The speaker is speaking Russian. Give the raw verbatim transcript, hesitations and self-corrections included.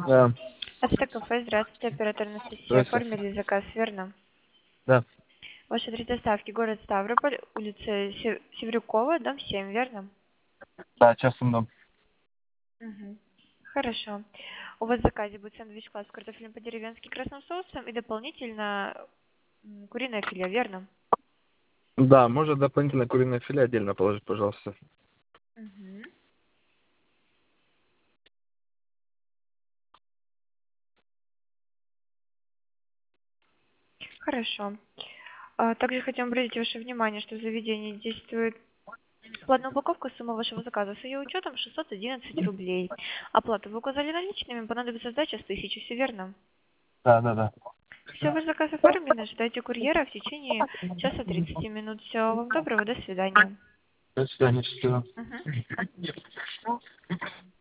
Да, Это кафе, здравствуйте, оператор Анастасия. здрасте. Оформили заказ, верно? Да, Ваш адрес доставки город Ставрополь, улица Се- Севрюкова, дом семь, верно? да, частным дом. Угу. Хорошо. У вас в заказе будет сэндвич-класс с картофелем по-деревенски красным соусом и дополнительно м, куриное филе, верно? Да, можно дополнительно куриное филе отдельно положить, пожалуйста. Угу. Хорошо. А, также хотим обратить ваше внимание, что в заведении действует платная упаковка. Сумма вашего заказа с ее учетом шестьсот одиннадцать рублей. Оплату вы указали наличными, понадобится сдача с тысячи, все верно? Да, да, да. Все, ваш заказ оформлен, ожидайте курьера в течение часа тридцати минут. Всего вам доброго, до свидания. До свидания, счастливо. Мгм.